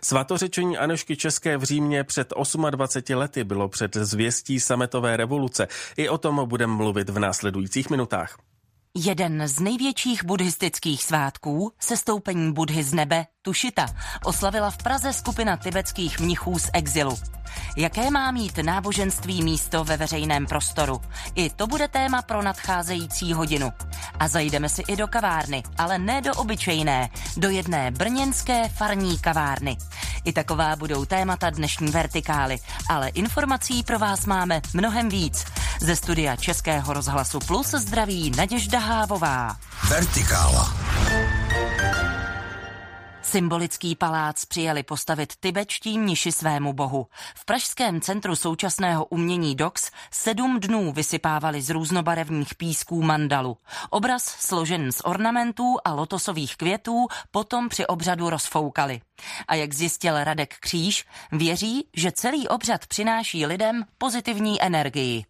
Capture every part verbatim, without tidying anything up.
Svatořečení Anežky České v Římě před dvaceti osmi lety bylo před zvěstí sametové revoluce. I o tom budeme mluvit v následujících minutách. Jeden z největších buddhistických svátků, sestoupení Buddhy z nebe, Tušita, oslavila v Praze skupina tibetských mnichů z exilu. Jaké má mít náboženství místo ve veřejném prostoru? I to bude téma pro nadcházející hodinu. A zajdeme si i do kavárny, ale ne do obyčejné, do jedné brněnské farní kavárny. I taková budou témata dnešní Vertikály, ale informací pro vás máme mnohem víc. Ze studia Českého rozhlasu Plus zdraví Naděžda Hávová. Vertikála. Symbolický palác přijeli postavit tibetští mniši svému bohu. V pražském centru současného umění D O X sedm dnů vysypávali z různobarevných písků mandalu. Obraz složen z ornamentů a lotosových květů potom při obřadu rozfoukali. A jak zjistil Radek Kříž, věří, že celý obřad přináší lidem pozitivní energii.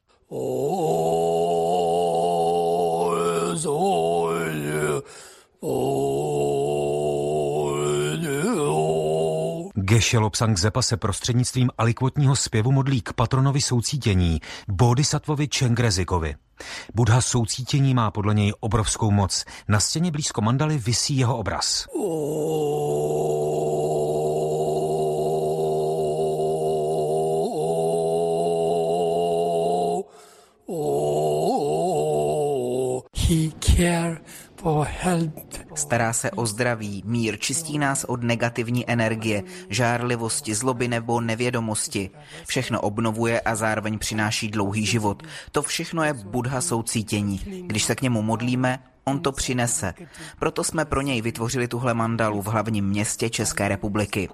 Geshe Lobsang Zepa se prostřednictvím alikvotního zpěvu modlí k patronovi soucítění, Bodhisattvovi Čengrezigovi. Buddha soucítění má podle něj obrovskou moc. Na stěně blízko mandaly visí jeho obraz. He care for health. Stará se o zdraví, mír, čistí nás od negativní energie, žárlivosti, zloby nebo nevědomosti. Všechno obnovuje a zároveň přináší dlouhý život. To všechno je Buddha soucítění. Když se k němu modlíme, on to přinese. Proto jsme pro něj vytvořili tuhle mandalu v hlavním městě České republiky.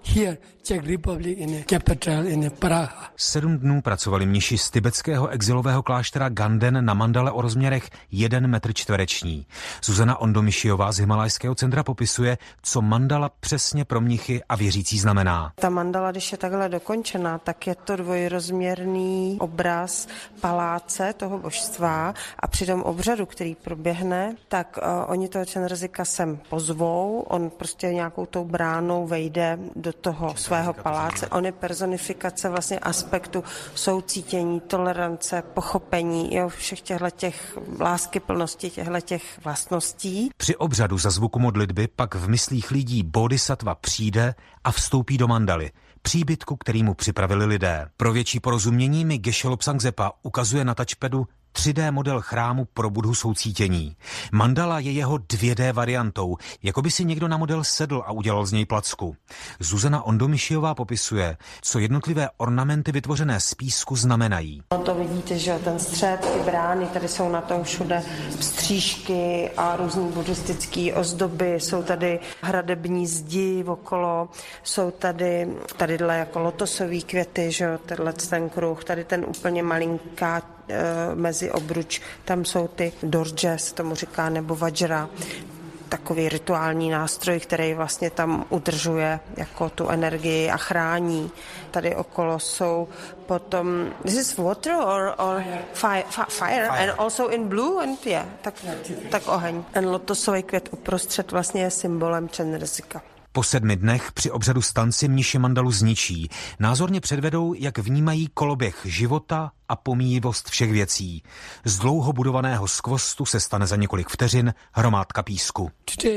Sedm dnů pracovali mniši z tibetského exilového kláštera Ganden na mandale o rozměrech jeden metr čtvereční. Zuzana Ondomišiová z Himalajského centra popisuje, co mandala přesně pro mnichy a věřící znamená. Ta mandala, když je takhle dokončená, tak je to dvojrozměrný obraz paláce toho božstva a při tom obřadu, který proběhne, tak uh, oni toho Čengrezika sem pozvou, on prostě nějakou tou bránou vejde do toho svého paláce. On je personifikace vlastně aspektu soucítění, tolerance, pochopení, jo, všech těchto těch láskyplnosti, těchto těch vlastností. Při obřadu za zvuku modlitby pak v myslích lidí Bodhisattva přijde a vstoupí do mandaly, příbytku, který mu připravili lidé. Pro větší porozumění mi Geshe Lobsang Zepa ukazuje na touchpadu tři dé model chrámu pro Buddhu soucítění. Mandala je jeho dvě dé variantou, jako by si někdo na model sedl a udělal z něj placku. Zuzana Ondomišiová popisuje, co jednotlivé ornamenty vytvořené z písku znamenají. No to vidíte, že ten střed, ty brány, tady jsou na tom všude střížky a různý buddhistický ozdoby, jsou tady hradební zdi okolo, jsou tady tadyhle jako lotosový květy, že jo, tenhle ten kruh, tady ten úplně malinká mezi obruč, tam jsou ty dorje, se tomu říká, nebo vajra, takový rituální nástroj, který vlastně tam udržuje jako tu energii a chrání. Tady okolo jsou potom, this is water or, or fire, fire, fire and also in blue and yeah, tak, tak oheň. Ten lotosový květ uprostřed vlastně je symbolem Čengrezika. Po sedmi dnech při obřadu stanci mniši mandalu zničí. Názorně předvedou, jak vnímají koloběh života a pomíjivost všech věcí. Z dlouho budovaného skvostu se stane za několik vteřin hromádka písku.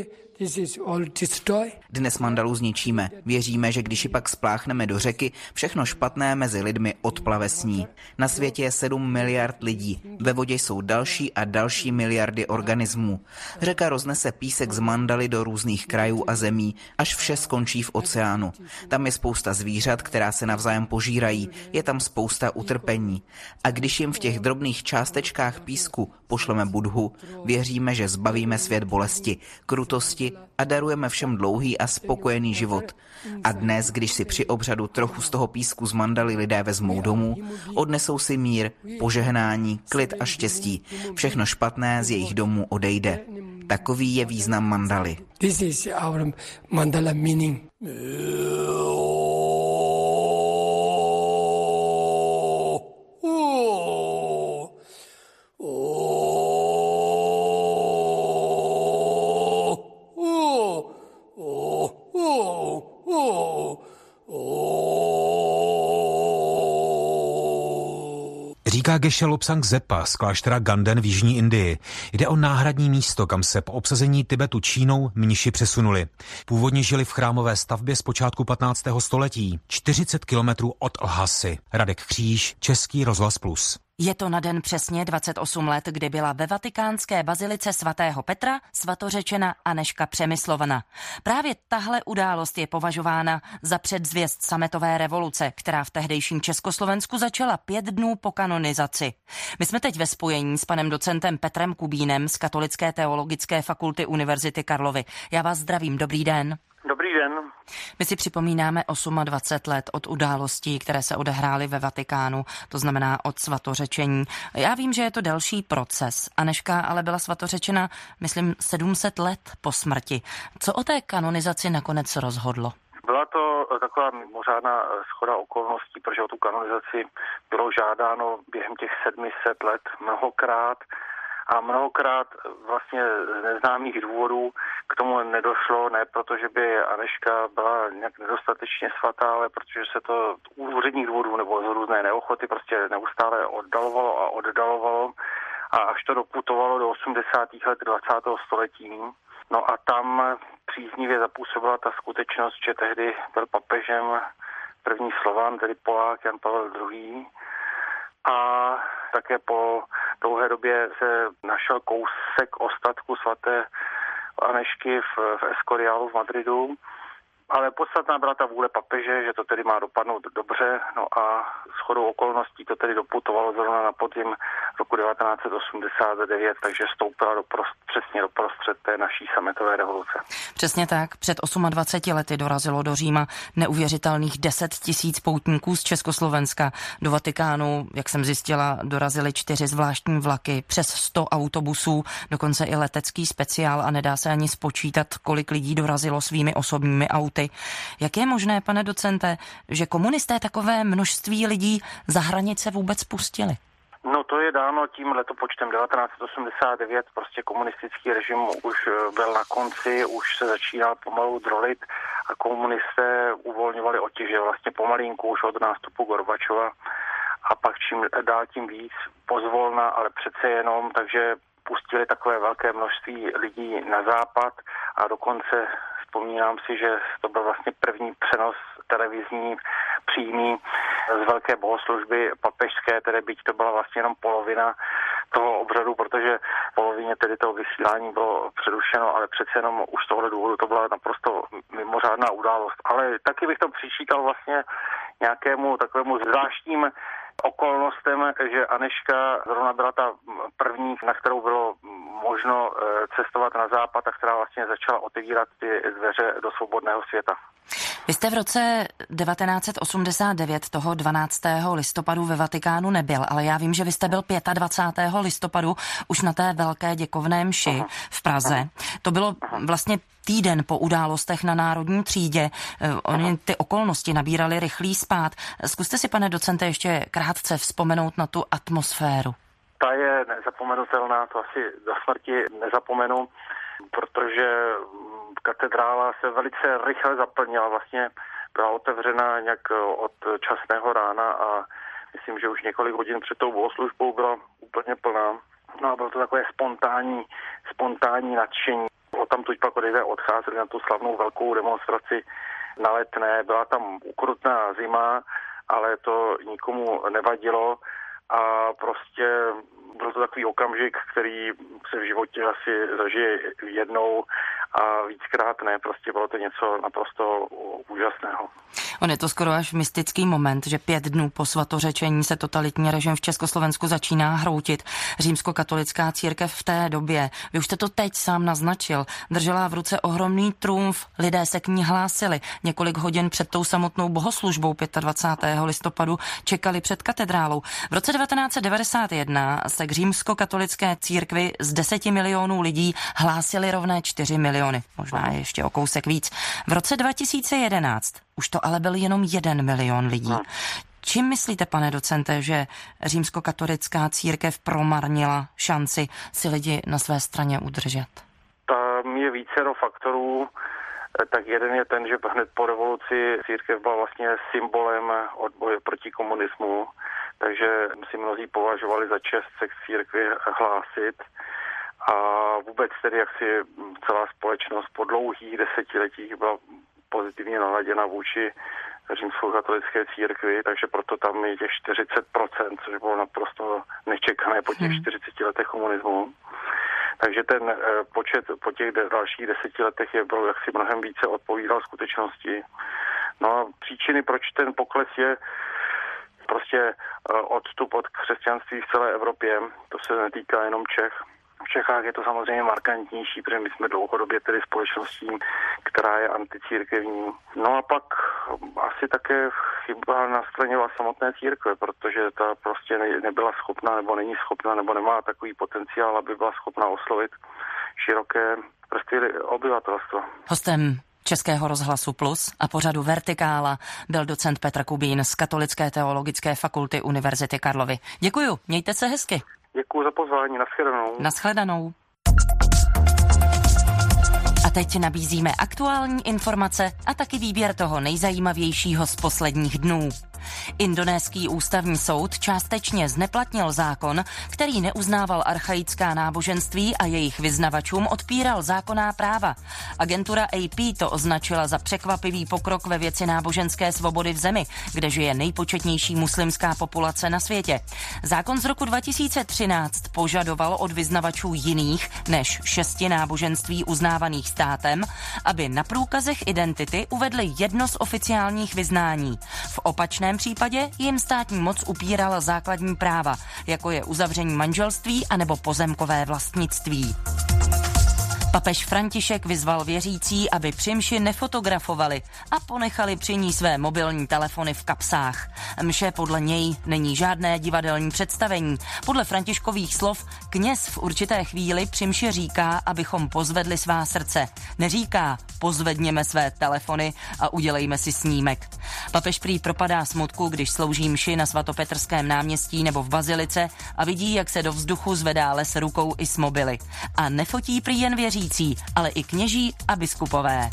Dnes mandalu zničíme. Věříme, že když ji pak spláchneme do řeky, všechno špatné mezi lidmi odplave s ní. Na světě je sedm miliard lidí. Ve vodě jsou další a další miliardy organismů. Řeka roznese písek z mandaly do různých krajů a zemí, až vše skončí v oceánu. Tam je spousta zvířat, která se navzájem požírají. Je tam spousta utrpení. A když jim v těch drobných částečkách písku pošleme Buddhu, věříme, že zbavíme svět bolesti, krutosti a darujeme všem dlouhý a spokojený život. A dnes, když si při obřadu trochu z toho písku z mandaly lidé vezmou domů, odnesou si mír, požehnání, klid a štěstí. Všechno špatné z jejich domů odejde. Takový je význam mandaly. This is our mandala meaning. Říká Geshe Lobsang Zepa z kláštera Ganden v jižní Indii. Jde o náhradní místo, kam se po obsazení Tibetu Čínou mniši přesunuli. Původně žili v chrámové stavbě z počátku patnáctého století, čtyřicet kilometrů od Lhasy. Radek Kříž, Český rozhlas Plus. Je to na den přesně dvacet osm let, kdy byla ve vatikánské bazilice svatého Petra svatořečena Anežka Přemyslovna. Právě tahle událost je považována za předzvěst sametové revoluce, která v tehdejším Československu začala pět dnů po kanonizaci. My jsme teď ve spojení s panem docentem Petrem Kubínem z Katolické teologické fakulty Univerzity Karlovy. Já vás zdravím, dobrý den. Dobrý den. My si připomínáme dvacet osm let od událostí, které se odehrály ve Vatikánu, to znamená od svatořečení. Já vím, že je to další proces. Anežka ale byla svatořečena, myslím, sedm set let po smrti. Co o té kanonizaci nakonec rozhodlo? Byla to taková mimořádná shoda okolností, protože o tu kanonizaci bylo žádáno během těch sedmi set let mnohokrát. A mnohokrát vlastně z neznámých důvodů k tomu nedošlo, ne protože by Anežka byla nějak nedostatečně svatá, ale protože se to z úředních důvodů nebo z různé neochoty prostě neustále oddalovalo a oddalovalo a až to doputovalo do osmdesátých let dvacátého století. No a tam příznivě zapůsobila ta skutečnost, že tehdy byl papežem první Slovan, tedy Polák Jan Pavel druhý. A také po dlouhé době se našel kousek ostatku svaté Anežky v, v Escorialu v Madridu. Ale podstatná byla ta vůle papeže, že to tedy má dopadnout dobře, no a shodou okolností to tedy doputovalo zrovna na podzim roku devatenáct set osmdesát devět, takže vstoupila do prost, přesně do prostřed té naší sametové revoluce. Přesně tak. Před dvaceti osmi lety dorazilo do Říma neuvěřitelných deset tisíc poutníků z Československa. Do Vatikánu, jak jsem zjistila, dorazily čtyři zvláštní vlaky, přes sto autobusů, dokonce i letecký speciál a nedá se ani spočítat, kolik lidí dorazilo svými osobními auty. Jak je možné, pane docente, že komunisté takové množství lidí za hranice vůbec pustili? No to je dáno tím letopočtem devatenáct set osmdesát devět, prostě komunistický režim už byl na konci, už se začínal pomalu drolit a komunisté uvolňovali otěže vlastně pomalinku už od nástupu Gorbačova a pak čím dál tím víc pozvolna, ale přece jenom, takže pustili takové velké množství lidí na západ a dokonce vzpomínám si, že to byl vlastně první přenos televizní přímý z velké bohoslužby papežské, tedy byť to byla vlastně jenom polovina toho obřadu, protože v polovině tedy toho vysílání bylo přerušeno, ale přece jenom už z tohohle důvodu to byla naprosto mimořádná událost. Ale taky bych to přičítal vlastně nějakému takovému zvláštním okolnostem, že Anežka zrovna byla ta první, na kterou bylo možno cestovat na západ a která vlastně začala otevírat ty dveře do svobodného světa. Vy jste v roce devatenáct set osmdesát devět toho dvanáctého listopadu ve Vatikánu nebyl, ale já vím, že vy jste byl dvacátého pátého listopadu už na té velké děkovné mši v Praze. To bylo vlastně týden po událostech na Národní třídě. Oni ty okolnosti nabíraly rychlý spád. Zkuste si, pane docente, ještě krátce vzpomenout na tu atmosféru. Ta je nezapomenutelná, to asi do smrti nezapomenu, protože katedrála se velice rychle zaplnila, vlastně byla otevřena nějak od časného rána a myslím, že už několik hodin před tou bohoslužbou byla úplně plná. No a bylo to takové spontánní, spontánní nadšení. Odtamtud pak lidé odcházeli na tu slavnou velkou demonstraci na Letné. Byla tam ukrutná zima, ale to nikomu nevadilo a prostě byl to takový okamžik, který se v životě asi zažije jednou a víckrát ne, prostě bylo to něco naprosto úžasného. On je to skoro až mystický moment, že pět dnů po svatořečení se totalitní režim v Československu začíná hroutit. Římskokatolická církev v té době, vy už jste to teď sám naznačil, držela v ruce ohromný trumf, lidé se k ní hlásili. Několik hodin před tou samotnou bohoslužbou dvacátého pátého listopadu čekali před katedrálou. V roce devatenáct set devadesát jedna se k římskokatolické církvi z deseti milionů lidí hlásili rovné čtyři miliony, možná ještě o kousek víc. V roce dva tisíce jedenáct už to ale byl jenom jeden milion lidí. Čím myslíte, pane docente, že římskokatolická církev promarnila šanci si lidi na své straně udržet? Tam je vícero faktorů. Tak jeden je ten, že hned po revoluci církev byla vlastně symbolem odboje proti komunismu, takže si mnozí považovali za čest se k církvi hlásit. A vůbec tedy, jak si celá společnost po dlouhých desetiletích byla pozitivně naladěna vůči římskokatolické církvi, takže proto tam je těch čtyřicet procent, což bylo naprosto nečekané po těch čtyřiceti letech komunismu. Takže ten počet po těch dalších deseti letech je byl jaksi mnohem více odpovídal skutečnosti. No a příčiny, proč ten pokles je prostě odstup od křesťanství v celé Evropě, to se netýká jenom Čech. V Čechách je to samozřejmě markantnější, protože my jsme dlouhodobě tedy společností, která je anticírkevní. No a pak asi také chyba na straně samotné církve, protože ta prostě nebyla schopná, nebo není schopná, nebo nemá takový potenciál, aby byla schopná oslovit široké vrstvy obyvatelstva. Hostem Českého rozhlasu Plus a pořadu Vertikála byl docent Petr Kubín z Katolické teologické fakulty Univerzity Karlovy. Děkuju, mějte se hezky. Děkuji za pozvání, nashledanou. Nashledanou. A teď nabízíme aktuální informace a taky výběr toho nejzajímavějšího z posledních dnů. Indonéský ústavní soud částečně zneplatnil zákon, který neuznával archaická náboženství a jejich vyznavačům odpíral zákonná práva. Agentura A P to označila za překvapivý pokrok ve věci náboženské svobody v zemi, kde žije nejpočetnější muslimská populace na světě. Zákon z roku dva tisíce třináct požadoval od vyznavačů jiných než šesti náboženství uznávaných státem, aby na průkazech identity uvedli jedno z oficiálních vyznání. V opačném případě jim státní moc upírala základní práva, jako je uzavření manželství anebo pozemkové vlastnictví. Papež František vyzval věřící, aby při mši nefotografovali a ponechali při ní své mobilní telefony v kapsách. Mše podle něj není žádné divadelní představení. Podle Františkových slov kněz v určité chvíli při mši říká, abychom pozvedli svá srdce. Neříká, pozvedněme své telefony a udělejme si snímek. Papež prý propadá smutku, když slouží mši na svatopetrském náměstí nebo v bazilice a vidí, jak se do vzduchu zvedá les rukou i s mobily. A nefotí prý jen věří, ale i kněží a biskupové.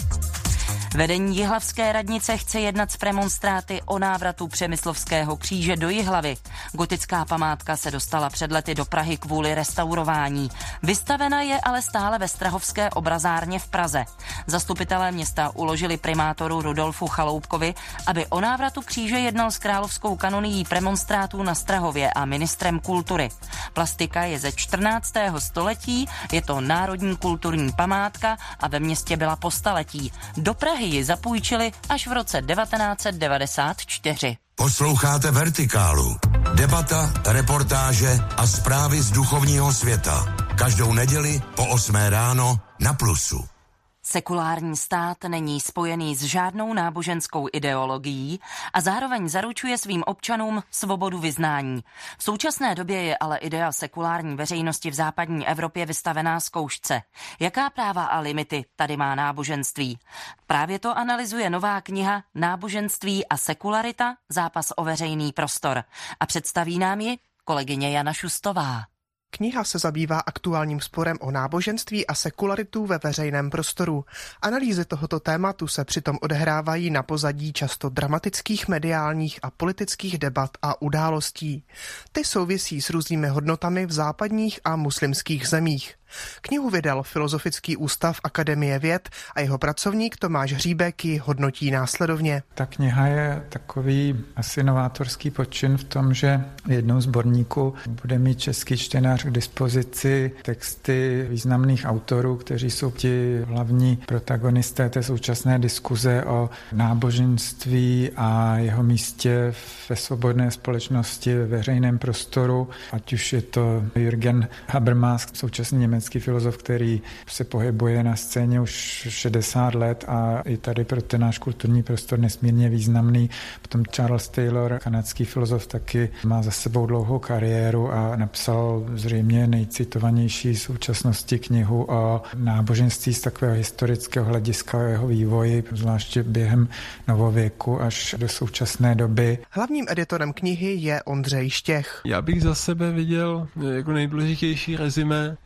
Vedení Jihlavské radnice chce jednat s premonstráty o návratu Přemyslovského kříže do Jihlavy. Gotická památka se dostala před lety do Prahy kvůli restaurování. Vystavena je ale stále ve Strahovské obrazárně v Praze. Zastupitelé města uložili primátoru Rudolfu Chaloupkovi, aby o návratu kříže jednal s královskou kanonií premonstrátů na Strahově a ministrem kultury. Plastika je ze čtrnáctého století, je to národní kulturní památka a ve městě byla po staletí. Do Prahy ji zapůjčili až v roce devatenáct set devadesát čtyři. Posloucháte Vertikálu. Debata, reportáže a zprávy z duchovního světa. Každou neděli po osmé ráno na Plusu. Sekulární stát není spojený s žádnou náboženskou ideologií a zároveň zaručuje svým občanům svobodu vyznání. V současné době je ale idea sekulární veřejnosti v západní Evropě vystavená zkoušce. Jaká práva a limity tady má náboženství? Právě to analyzuje nová kniha Náboženství a sekularita, zápas o veřejný prostor. A představí nám ji kolegyně Jana Šustová. Kniha se zabývá aktuálním sporem o náboženství a sekularitu ve veřejném prostoru. Analýzy tohoto tématu se přitom odehrávají na pozadí často dramatických mediálních a politických debat a událostí. Ty souvisí s různými hodnotami v západních a muslimských zemích. Knihu vydal Filozofický ústav Akademie věd a jeho pracovník Tomáš Hříbek ji hodnotí následovně. Ta kniha je takový asi novátorský počin v tom, že v jednou sborníku bude mít český čtenář k dispozici texty významných autorů, kteří jsou ti hlavní protagonisté té současné diskuze o náboženství a jeho místě ve svobodné společnosti, ve veřejném prostoru, ať už je to Jürgen Habermas, současný německý filozof, který se pohybuje na scéně už šedesát let a i tady pro ten náš kulturní prostor nesmírně významný. Potom Charles Taylor, kanadský filozof, taky má za sebou dlouhou kariéru a napsal zřejmě nejcitovanější v současnosti knihu o náboženství z takového historického hlediska, o jeho vývoji, zvláště během novověku až do současné doby. Hlavním editorem knihy je Ondřej Štěch. Já bych za sebe viděl jako nejdůležitější rezime, že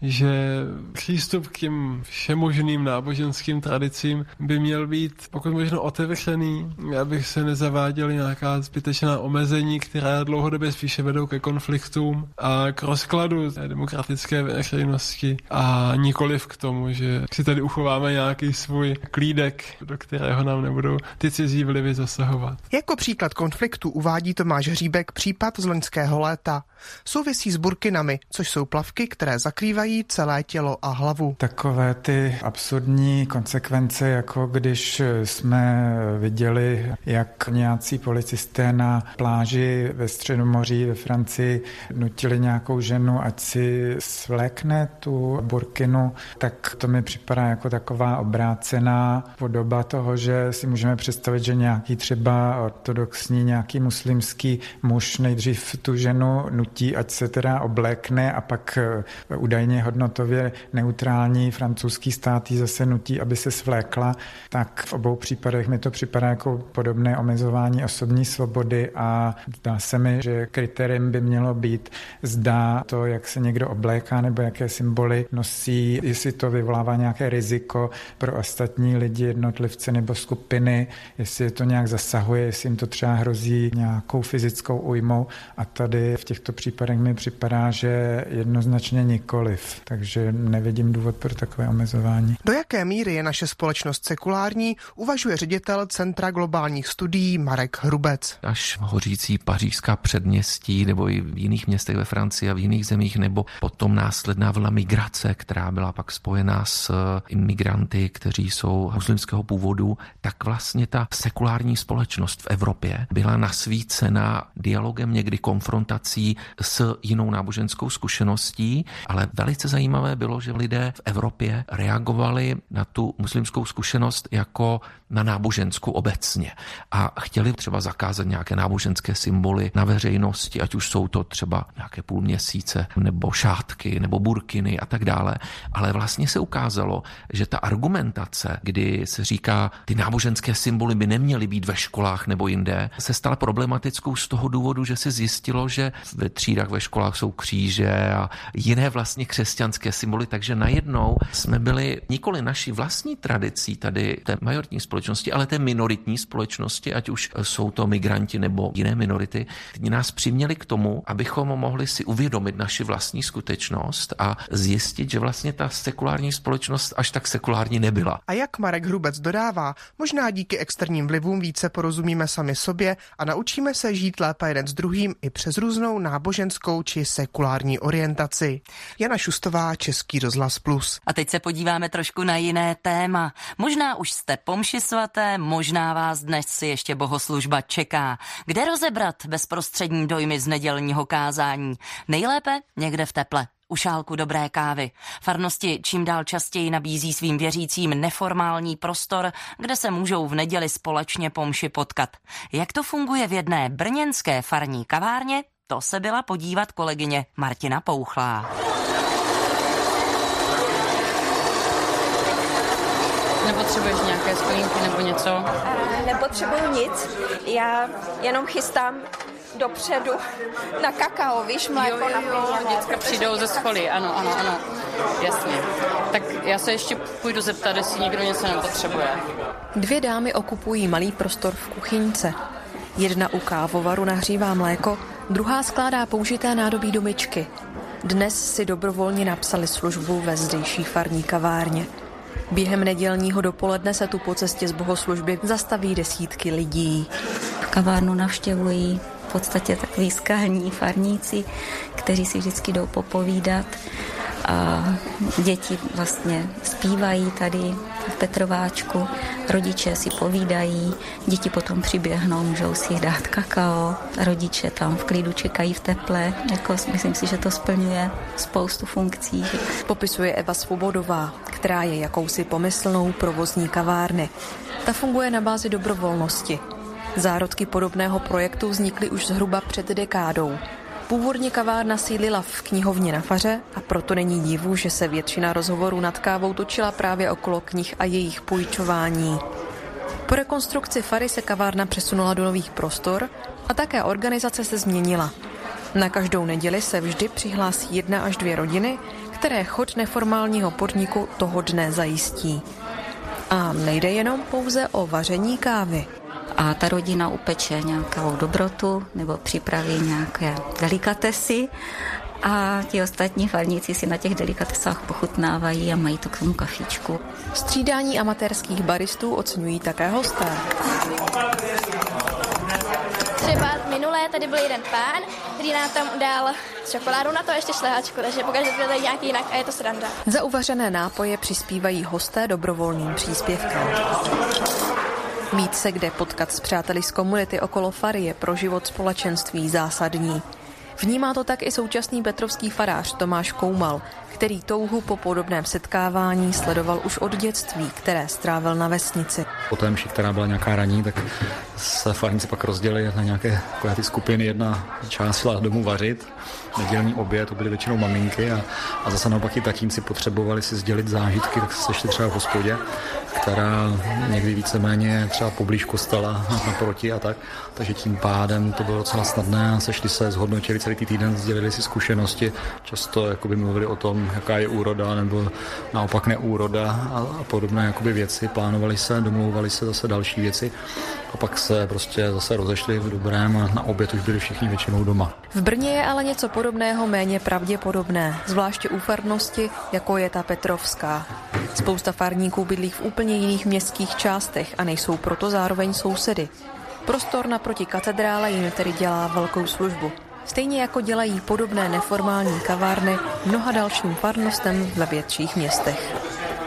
přístup k těm všemožným náboženským tradicím by měl být pokud možno otevřený, aby se nezaváděly nějaká zbytečná omezení, která dlouhodobě spíše vedou ke konfliktům a k rozkladu demokratické veřejnosti a nikoliv k tomu, že si tady uchováme nějaký svůj klídek, do kterého nám nebudou ty cizí vlivy zasahovat. Jako příklad konfliktu uvádí Tomáš Hříbek případ z loňského léta. Souvisí s burkinami, což jsou plavky, které zakrývají celé tělo a hlavu. Takové ty absurdní konsekvence, jako když jsme viděli, jak nějací policisté na pláži ve Středomoří ve Francii nutili nějakou ženu, ať si svlékne tu burkinu, tak to mi připadá jako taková obrácená podoba toho, že si můžeme představit, že nějaký třeba ortodoxní, nějaký muslimský muž nejdřív tu ženu nutí, ať se teda oblékne a pak údajně hodnotově neutrální francouzský stát jí zase nutí, aby se svlékla, tak v obou případech mi to připadá jako podobné omezování osobní svobody a zdá se mi, že kritériem by mělo být, zda to, jak se někdo obléká nebo jaké symboly nosí, jestli to vyvolává nějaké riziko pro ostatní lidi, jednotlivce nebo skupiny, jestli je to nějak zasahuje, jestli jim to třeba hrozí nějakou fyzickou újmou a tady v těchto případech mi připadá, že jednoznačně nikoliv, takže nevidím důvod pro takové omezování. Do jaké míry je naše společnost sekulární, uvažuje ředitel Centra globálních studií Marek Hrubec. Až hořící pařížská předměstí nebo i v jiných městech ve Francii a v jiných zemích, nebo potom následná vlna migrace, která byla pak spojená s imigranty, kteří jsou muslimského původu, tak vlastně ta sekulární společnost v Evropě byla nasvícena dialogem, někdy konfrontací s jinou náboženskou zkušeností, ale velice zajímavé bylo, že lidé v Evropě reagovali na tu muslimskou zkušenost jako na náboženskou obecně a chtěli třeba zakázat nějaké náboženské symboly na veřejnosti, ať už jsou to třeba nějaké půlměsíce nebo šátky nebo burkiny a tak dále, ale vlastně se ukázalo, že ta argumentace, kdy se říká, ty náboženské symboly by neměly být ve školách nebo jinde, se stala problematickou z toho důvodu, že se zjistilo, že ve třídách ve školách jsou kříže a jiné vlastně křesťanské symboly, takže najednou jsme byli nikoli naší vlastní tradicí tady té majoritní společnosti, ale té minoritní společnosti, ať už jsou to migranti nebo jiné minority, ty nás přiměli k tomu, abychom mohli si uvědomit naši vlastní skutečnost a zjistit, že vlastně ta sekulární společnost až tak sekulární nebyla. A jak Marek Hrubec dodává, možná díky externím vlivům více porozumíme sami sobě a naučíme se žít lépe jeden s druhým i přes různou náboženskou či sekulární orientaci. Jana Šustová, Český rozhlas Plus. A teď se podíváme trošku na jiné téma. Možná už jste po mši svaté, možná vás dnes si ještě bohoslužba čeká. Kde rozebrat bezprostřední dojmy z nedělního kázání? Nejlépe někde v teple. U šálku dobré kávy. Farnosti čím dál častěji nabízí svým věřícím neformální prostor, kde se můžou v neděli společně po mši potkat. Jak to funguje v jedné brněnské farní kavárně, to se byla podívat kolegyně Martina Pouchlá. Nepotřebuješ nějaké sklínky nebo něco? Nepotřebuju nic, já jenom chystám dopředu na kakao, víš, mléko jo, jo, jo, napěněné. děcka přijdou ze scholy, ano, ano, ano, jasně. Tak já se ještě půjdu zeptat, jestli někdo něco nepotřebuje. Dvě dámy okupují malý prostor v kuchyňce. Jedna u kávovaru nahřívá mléko, druhá skládá použité nádobí do myčky. Dnes si dobrovolně napsali službu ve zdejší farní kavárně. Během nedělního dopoledne se tu po cestě z bohoslužby zastaví desítky lidí. Kavárnu navštěvují v podstatě takový skalní farníci, kteří si vždycky jdou popovídat. A děti vlastně zpívají tady v Petrováčku, rodiče si povídají, děti potom přiběhnou, můžou si dát kakao, rodiče tam v klidu čekají v teple, jako myslím si, že to splňuje spoustu funkcí. Popisuje Eva Svobodová, která je jakousi pomyslnou provozní kavárny. Ta funguje na bázi dobrovolnosti. Zárodky podobného projektu vznikly už zhruba před dekádou. Původně kavárna sídlila v knihovně na faře a proto není divu, že se většina rozhovorů nad kávou točila právě okolo knih a jejich půjčování. Po rekonstrukci fary se kavárna přesunula do nových prostor a také organizace se změnila. Na každou neděli se vždy přihlásí jedna až dvě rodiny, které chod neformálního podniku toho dne zajistí. A nejde jenom pouze o vaření kávy. A ta rodina upeče nějakou dobrotu nebo připraví nějaké delikatesy a ti ostatní farníci si na těch delikatesách pochutnávají a mají to k tomu kafičku. Střídání amatérských baristů oceňují také hosté. Třeba minulé tady byl jeden pán, který nám tam dal čokoládu na to ještě šlehačku, takže pokaždé to tady nějaký jinak a je to sranda. Za uvařené nápoje přispívají hosté dobrovolným příspěvkem. Mít se kde potkat s přáteli z komunity okolo fary je pro život společenství zásadní. Vnímá to tak i současný petrovský farář Tomáš Koumal, který touhu po podobném setkávání sledoval už od dětství, které strávil na vesnici. Po té mši, která byla nějaká raní, tak se farníci pak rozdělili na nějaké ty skupiny. Jedna část šla domů vařit, nedělní oběd, to byly většinou maminky a, a zase naopak i tatínci potřebovali si sdělit zážitky, tak se šli třeba v hospodě, která někdy víceméně třeba poblíž kostela naproti a tak. Takže tím pádem to bylo docela snadné a sešli se, zhodnotili celý týden, sdělili si zkušenosti, často jakoby mluvili o tom, jaká je úroda nebo naopak neúroda a, a podobné jakoby věci. Plánovali se, domlouvali se zase další věci a pak se prostě zase rozešli v dobrém a na oběd už byli všichni většinou doma. V Brně je ale něco podobného méně pravděpodobné, zvláště u farnosti, jako je ta petrovská. Spousta farníků bydlí v úplně jiných městských částech a nejsou proto zároveň sousedy. Prostor naproti katedrále jim tedy dělá velkou službu. Stejně jako dělají podobné neformální kavárny mnoha dalším farnostem ve větších městech.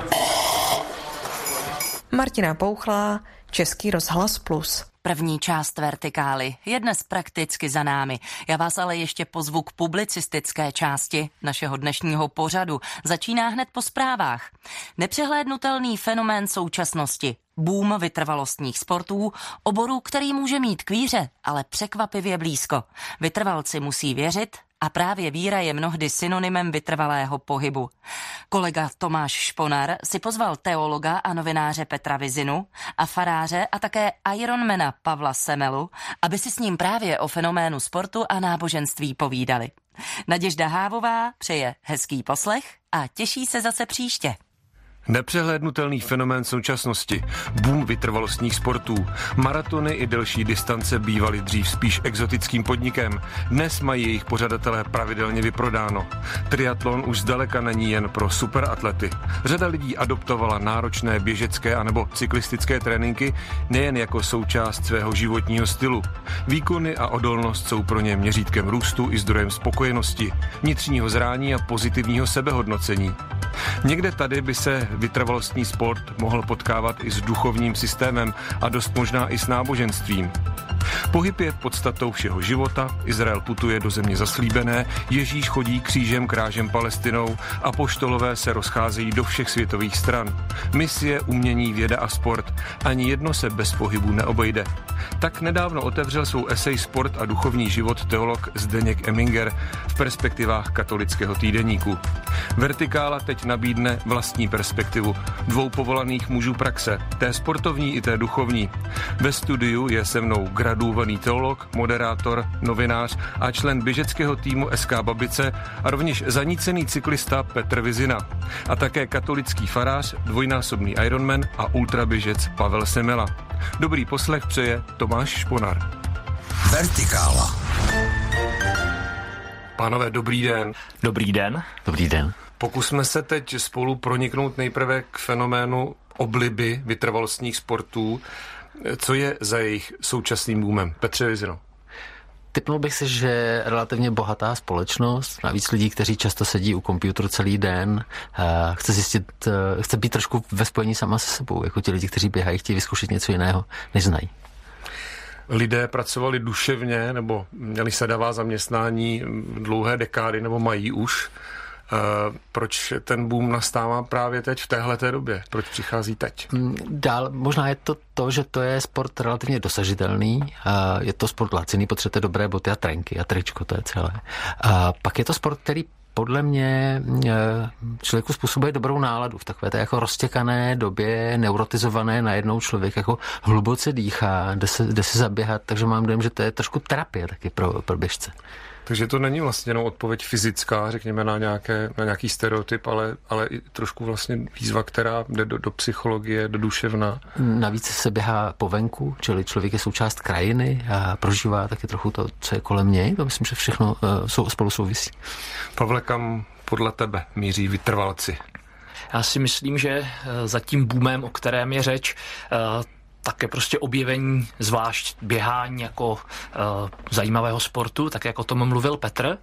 Martina Pouchlá, Český rozhlas Plus. První část Vertikály je dnes prakticky za námi. Já vás ale ještě pozvu k publicistické části našeho dnešního pořadu. Začíná hned po zprávách. Nepřehlédnutelný fenomén současnosti. Boom vytrvalostních sportů, oboru, který může mít k víře, ale překvapivě blízko. Vytrvalci musí věřit a právě víra je mnohdy synonymem vytrvalého pohybu. Kolega Tomáš Šponar si pozval teologa a novináře Petra Vizinu a faráře a také Ironmana Pavla Semelu, aby si s ním právě o fenoménu sportu a náboženství povídali. Naděžda Hávová přeje hezký poslech a těší se zase příště. Nepřehlédnutelný fenomén současnosti, boom vytrvalostních sportů. Maratony i delší distance bývaly dřív spíš exotickým podnikem. Dnes mají jejich pořadatelé pravidelně vyprodáno. Triatlon už zdaleka není jen pro superatlety. Řada lidí adoptovala náročné běžecké anebo cyklistické tréninky nejen jako součást svého životního stylu. Výkony a odolnost jsou pro ně měřítkem růstu i zdrojem spokojenosti, vnitřního zrání a pozitivního sebehodnocení. Někde tady by se vytrvalostní sport mohl potkávat i s duchovním systémem a dost možná i s náboženstvím. Pohyb je podstatou všeho života, Izrael putuje do země zaslíbené, Ježíš chodí křížem krážem Palestinou, apoštolové se rozcházejí do všech světových stran. Misie, umění, věda a sport, ani jedno se bez pohybu neobejde. Tak nedávno otevřel svou esej Sport a duchovní život teolog Zdeněk Eminger v perspektivách katolického týdeníku. Vertikála teď nabídne vlastní perspektivu dvou povolaných mužů praxe, té sportovní i té duchovní. Ve studiu je se mnou gradovaný teolog, moderátor, novinář a člen běžeckého týmu S K Babice a rovněž zanícený cyklista Petr Vizina a také katolický farář, dvojnásobný Ironman a ultraběžec Pavel Semela. Dobrý poslech přeje Tomáš Šponar. Vertikála. Pánové, dobrý den. Dobrý den. Dobrý den. Pokusme se teď spolu proniknout nejprve k fenoménu obliby vytrvalostních sportů. Co je za jejich současným boomem? Petře Vizino. Tipnul bych si, že relativně bohatá společnost, navíc lidí, kteří často sedí u počítače celý den, chce zjistit, chce být trošku ve spojení sama se sebou, jako ti lidi, kteří běhají, chtějí vyzkoušet něco jiného, než znají. Lidé pracovali duševně nebo měli sedavá zaměstnání dlouhé dekády nebo mají už. Proč ten boom nastává právě teď v téhleté době? Proč přichází teď? Dál možná je to to, že to je sport relativně dosažitelný. Je to sport laciný, potřebujete dobré boty a trenky a tričko, to je celé. A pak je to sport, který podle mě člověku způsobuje dobrou náladu v takové té jako roztěkané době, neurotizované, najednou člověk jako hluboce dýchá, jde se, jde se zaběhat, takže mám dojem, že to je trošku terapie taky pro, pro běžce. Takže to není vlastně jenom odpověď fyzická, řekněme, na, nějaké, na nějaký stereotyp, ale, ale i trošku vlastně výzva, která jde do, do psychologie, do duševna. Navíc se běhá po venku, čili člověk je součást krajiny a prožívá taky trochu to, co je kolem něj. To myslím, že všechno uh, sou, spolu souvisí. Pavle, kam podle tebe míří vytrvalci? Já si myslím, že za tím boomem, o kterém je řeč, také prostě objevení zvlášť běhání jako uh, zajímavého sportu, tak jak o tom mluvil Petr.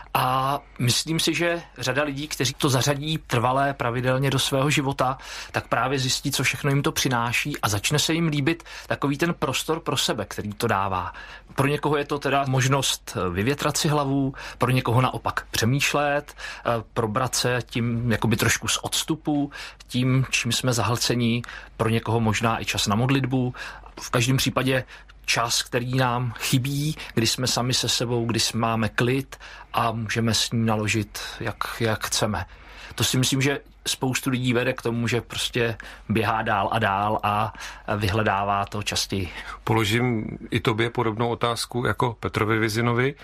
A myslím si, že řada lidí, kteří to zařadí trvalé pravidelně do svého života, tak právě zjistí, co všechno jim to přináší a začne se jim líbit takový ten prostor pro sebe, který to dává. Pro někoho je to teda možnost vyvětrat si hlavu, pro někoho naopak přemýšlet, uh, probrat se tím jakoby trošku z odstupu, tím, čím jsme zahlcení, pro někoho možná i čas na modlitbu. V každém případě čas, který nám chybí, kdy jsme sami se sebou, kdy máme klid a můžeme s ním naložit, jak, jak chceme. To si myslím, že spoustu lidí vede k tomu, že prostě běhá dál a dál a vyhledává to častěji. Položím i tobě podobnou otázku jako Petrovi Vizinovi.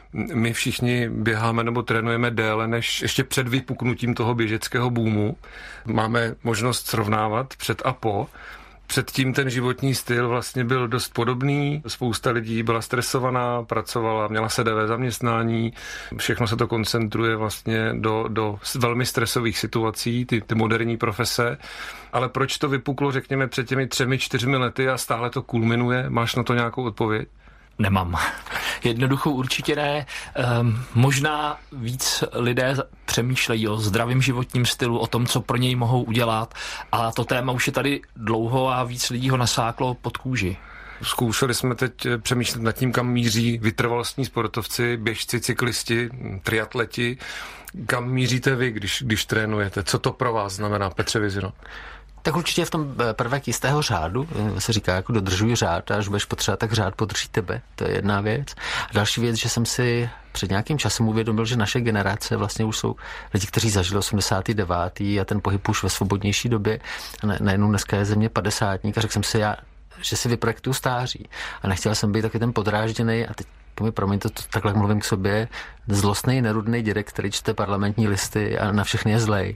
My všichni běháme nebo trénujeme déle než ještě před vypuknutím toho běžeckého boomu. Máme možnost srovnávat před a po. Předtím ten životní styl vlastně byl dost podobný. Spousta lidí byla stresovaná, pracovala, měla sedavé zaměstnání. Všechno se to koncentruje vlastně do, do velmi stresových situací, ty, ty moderní profese. Ale proč to vypuklo, řekněme, před těmi třemi, čtyřmi lety a stále to kulminuje? Máš na to nějakou odpověď? Nemám. Jednoduchou určitě ne. Ehm, možná víc lidé přemýšlejí o zdravém životním stylu, o tom, co pro něj mohou udělat. A to téma už je tady dlouho a víc lidí ho nasáklo pod kůži. Zkoušeli jsme teď přemýšlet nad tím, kam míří vytrvalostní sportovci, běžci, cyklisti, triatleti. Kam míříte vy, když, když trénujete? Co to pro vás znamená, Petře Vizino? Tak určitě v tom prvek jistého řádu, se říká, jako dodržuji řád a až budeš potřebovat, tak řád podrží tebe. To je jedna věc. A další věc, že jsem si před nějakým časem uvědomil, že naše generace vlastně už jsou lidi, kteří zažili osmdesátý devátý a ten pohyb už ve svobodnější době. A najednou dneska je země padesátník a řekl jsem si, já, že si vyprojektuju stáří. A nechtěl jsem být taky ten podrážděnej a teď to mi promiňte, to takhle mluvím k sobě, zlostnej, nerudnej dědek, který čte parlamentní listy a na všechny je zlej.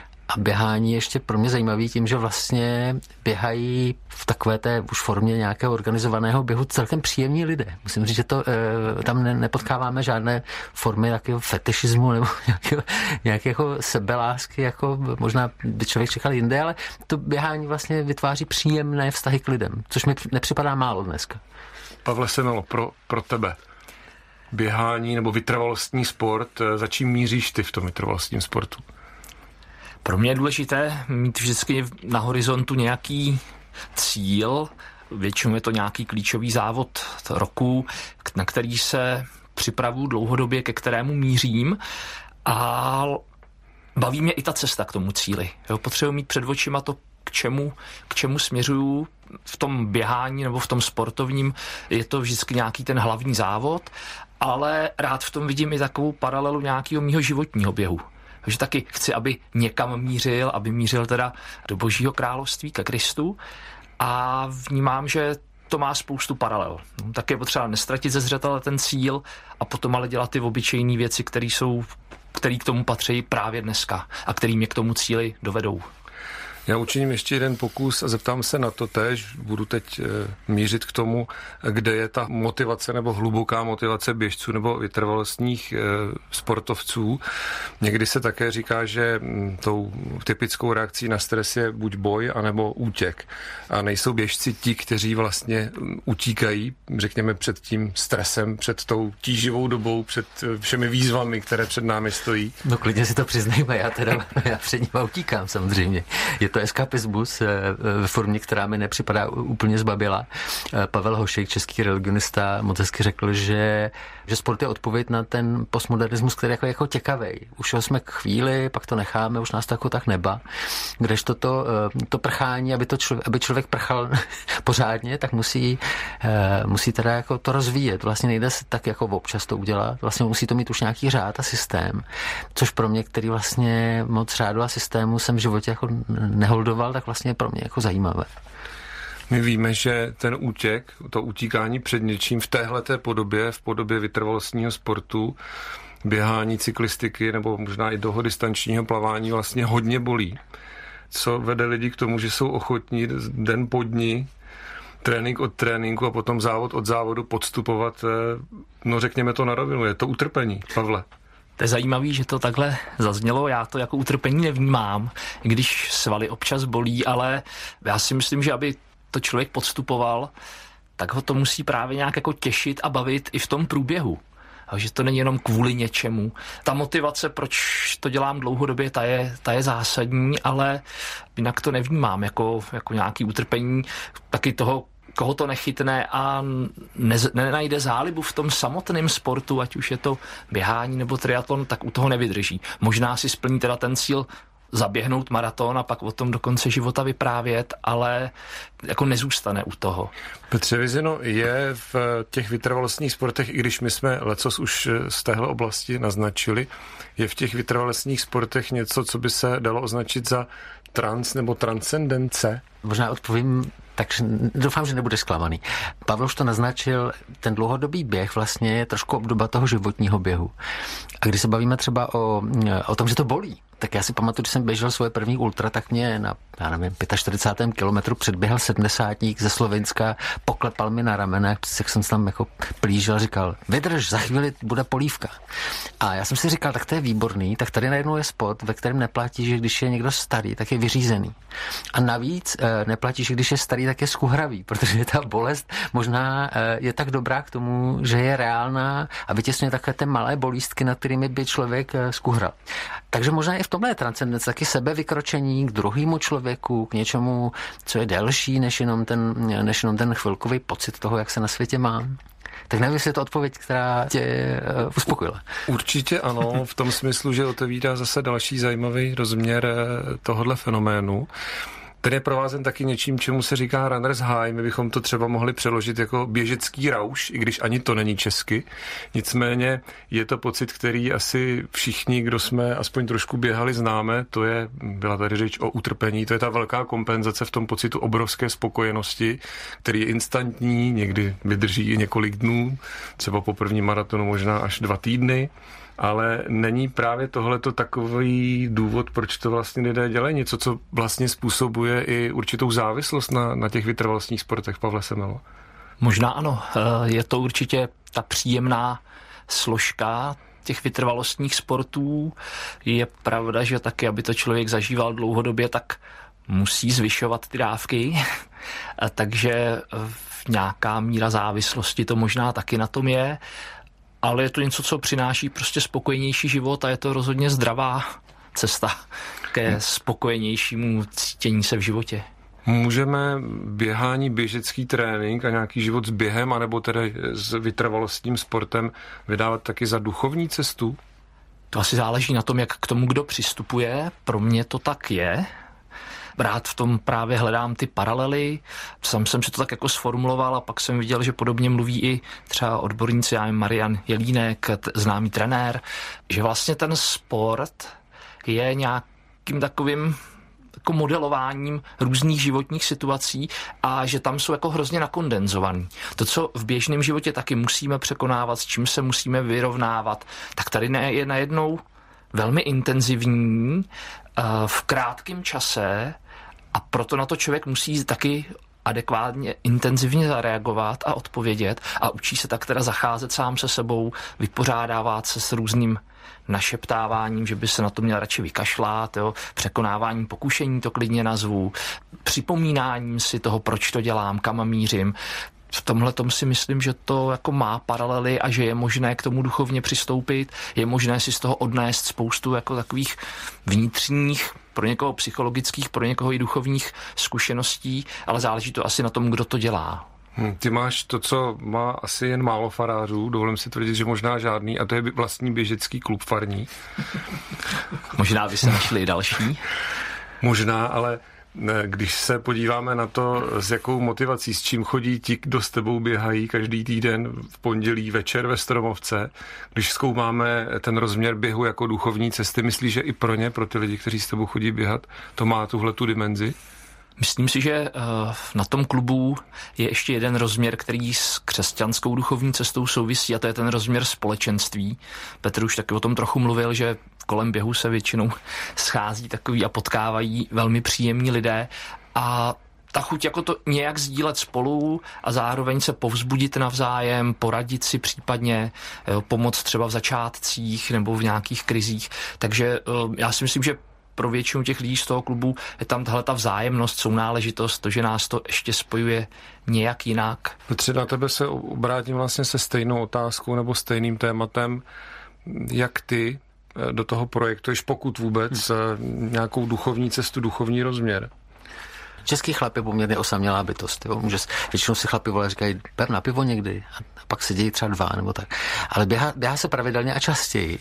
A běhání ještě pro mě zajímavý tím, že vlastně běhají v takové té už formě nějakého organizovaného běhu celkem příjemní lidé. Musím říct, že to, e, tam ne, nepotkáváme žádné formy nějakého fetišismu nebo nějakého, nějakého sebelásky, jako možná by člověk čekal jinde, ale to běhání vlastně vytváří příjemné vztahy k lidem, což mi nepřipadá málo dneska. Pavle Semelo, pro, pro tebe běhání nebo vytrvalostní sport, za čím míříš ty v tom vytrvalostním sportu? Pro mě je důležité mít vždycky na horizontu nějaký cíl, většinou je to nějaký klíčový závod roku, na který se připravuju dlouhodobě, ke kterému mířím a baví mě i ta cesta k tomu cíli. Jo, potřebuji mít před očima to, k čemu, k čemu směřuju v tom běhání nebo v tom sportovním, je to vždycky nějaký ten hlavní závod, ale rád v tom vidím i takovou paralelu nějakého mýho životního běhu. Takže taky chci, aby někam mířil, aby mířil teda do Božího království, ke Kristu a vnímám, že to má spoustu paralel. Tak je potřeba nestratit ze zřetele ten cíl a potom ale dělat ty obyčejné věci, které jsou, které k tomu patří právě dneska a které mě k tomu cíli dovedou. Já učiním ještě jeden pokus a zeptám se na to též. Budu teď e, mířit k tomu, kde je ta motivace nebo hluboká motivace běžců nebo vytrvalostních e, sportovců. Někdy se také říká, že m, tou typickou reakcí na stres je buď boj, anebo útěk. A nejsou běžci ti, kteří vlastně utíkají, řekněme, před tím stresem, před tou tíživou dobou, před všemi výzvami, které před námi stojí. No klidně si to přiznejme, já teda já před ním utíkám samozřejmě. Je to eskapismus ve formě, která mi nepřipadá úplně zbabělá. Pavel Hošek, český religionista, moc hezky řekl, že, že sport je odpověď na ten postmodernismus, který je jako, jako těkavej. Už jsme k chvíli, pak to necháme, už nás to jako tak neba. Kdežto to, to prchání, aby, to člověk, aby člověk prchal pořádně, tak musí, musí teda jako to rozvíjet. Vlastně nejde se tak jako občas to udělat. Vlastně musí to mít už nějaký řád a systém. Což pro mě, který vlastně moc řádu a systému jsem v životě jako neholdoval, tak vlastně je pro mě jako zajímavé. My víme, že ten útěk, to utíkání před něčím v téhleté podobě, v podobě vytrvalostního sportu, běhání, cyklistiky nebo možná i dlouhodistančního plavání vlastně hodně bolí. Co vede lidi k tomu, že jsou ochotní den po dni, trénink od tréninku a potom závod od závodu podstupovat, no řekněme to na rovinu, je to utrpení, Pavle. To je zajímavé, že to takhle zaznělo, já to jako utrpení nevnímám, když svaly občas bolí, ale já si myslím, že aby to člověk podstupoval, tak ho to musí právě nějak jako těšit a bavit i v tom průběhu. A že to není jenom kvůli něčemu. Ta motivace, proč to dělám dlouhodobě, ta je, ta je zásadní, ale jinak to nevnímám jako, jako nějaký utrpení, taky toho, koho to nechytne a ne, nenajde zálibu v tom samotném sportu, ať už je to běhání nebo triatlon, tak u toho nevydrží. Možná si splní teda ten cíl zaběhnout maraton a pak o tom do konce života vyprávět, ale jako nezůstane u toho. Petře Vizino, je v těch vytrvalostních sportech, i když my jsme lecos už z téhle oblasti naznačili, je v těch vytrvalostních sportech něco, co by se dalo označit za trans nebo transcendence? Možná odpovím, takže doufám, že nebude zklamaný. Pavel už to naznačil, ten dlouhodobý běh vlastně je trošku obdoba toho životního běhu. A když se bavíme třeba o, o tom, že to bolí, tak já si pamatuju, když jsem běžel svoje první ultra, tak mě na, já nevím, čtyřicátém pátém kilometru předběhal sedmdesátník ze Slovenska, poklepal mi na ramenech, jak jsem se tam jako plížil, říkal, vydrž, za chvíli bude polívka. A já jsem si říkal, tak to je výborný, tak tady najednou je sport, ve kterém neplatí, že když je někdo starý, tak je vyřízený. A navíc e, neplatí, že když je starý, tak je skuhravý, protože ta bolest možná e, je tak dobrá k tomu, že je reálná a vytěsňuje takové ty malé bolístky, nad kterými by člověk e, skuhral. Takže možná i v tomhle je transcendence, taky sebevykročení k druhému člověku, k něčemu, co je delší, než jenom ten, než jenom ten chvilkový pocit toho, jak se na světě mám. Tak nevím, jestli je to odpověď, která tě uh, uspokojila. Určitě ano, v tom smyslu, že otevírá zase další zajímavý rozměr tohohle fenoménu. Ten je provázen taky něčím, čemu se říká runner's high. My bychom to třeba mohli přeložit jako běžecký rauš, i když ani to není česky. Nicméně je to pocit, který asi všichni, kdo jsme aspoň trošku běhali, známe. To je, byla tady řeč o utrpení, to je ta velká kompenzace v tom pocitu obrovské spokojenosti, který je instantní, někdy vydrží i několik dnů, třeba po prvním maratonu možná až dva týdny. Ale není právě tohleto takový důvod, proč to vlastně lidé dělají? Něco, co vlastně způsobuje i určitou závislost na, na těch vytrvalostních sportech, Pavle Semelo? Možná ano. Je to určitě ta příjemná složka těch vytrvalostních sportů. Je pravda, že taky, aby to člověk zažíval dlouhodobě, tak musí zvyšovat ty dávky. Takže nějaká míra závislosti to možná taky na tom je. Ale je to něco, co přináší prostě spokojenější život a je to rozhodně zdravá cesta ke spokojenějšímu cítění se v životě. Můžeme běhání, běžecký trénink a nějaký život s během, anebo tedy s vytrvalostním sportem vydávat taky za duchovní cestu? To asi záleží na tom, jak k tomu kdo přistupuje. Pro mě to tak je. Rád v tom právě hledám ty paralely. Sam jsem si to tak jako sformuloval a pak jsem viděl, že podobně mluví i třeba odborníci, já jim Marian Jelínek, t- známý trenér, že vlastně ten sport je nějakým takovým jako modelováním různých životních situací a že tam jsou jako hrozně nakondenzovaný. To, co v běžném životě taky musíme překonávat, s čím se musíme vyrovnávat, tak tady je najednou velmi intenzivní v krátkém čase a proto na to člověk musí taky adekvátně, intenzivně zareagovat a odpovědět a učí se tak teda zacházet sám se sebou, vypořádávat se s různým našeptáváním, že by se na to měl radši vykašlat, jo, překonáváním pokušení to klidně nazvu, připomínáním si toho, proč to dělám, kam mířím. V tomhle tom si myslím, že to jako má paralely a že je možné k tomu duchovně přistoupit, je možné si z toho odnést spoustu jako takových vnitřních, pro někoho psychologických, pro někoho i duchovních zkušeností, ale záleží to asi na tom, kdo to dělá. Hmm, ty máš to, co má asi jen málo farářů, dovolím si tvrdit, že možná žádný, a to je vlastní běžecký klub farní. Možná by se našli i další. Možná, ale když se podíváme na to, s jakou motivací, s čím chodí ti, kdo s tebou běhají každý týden v pondělí večer ve Stromovce, když zkoumáme ten rozměr běhu jako duchovní cesty, myslíš, že i pro ně, pro ty lidi, kteří s tebou chodí běhat, to má tuhletu dimenzi? Myslím si, že na tom klubu je ještě jeden rozměr, který s křesťanskou duchovní cestou souvisí, a to je ten rozměr společenství. Petr už taky o tom trochu mluvil, že kolem běhu se většinou schází takový a potkávají velmi příjemní lidé a ta chuť jako to nějak sdílet spolu a zároveň se povzbudit navzájem, poradit si případně, jo, pomoct třeba v začátcích nebo v nějakých krizích. Takže já si myslím, že pro většinu těch lidí z toho klubu je tam tahle ta vzájemnost, sounáležitost, to, že nás to ještě spojuje nějak jinak. Petře, na tebe se obrátím vlastně se stejnou otázkou nebo stejným tématem, jak ty do toho projektuješ, pokud vůbec, hmm. nějakou duchovní cestu, duchovní rozměr. Český chlap je poměrně osamělá bytost. Jo? Může, většinou si chlapi vole říkají, ber na pivo někdy a pak se dějí třeba dva nebo tak. Ale běhá, běhá se pravidelně a častěji.